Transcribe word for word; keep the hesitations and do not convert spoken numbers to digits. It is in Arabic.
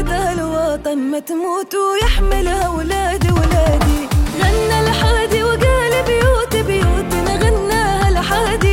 وردها الوطن ما تموت ويحملها ولادي ولادي. غنى الحادي وقال بيوت بيوتنا غناها الحادي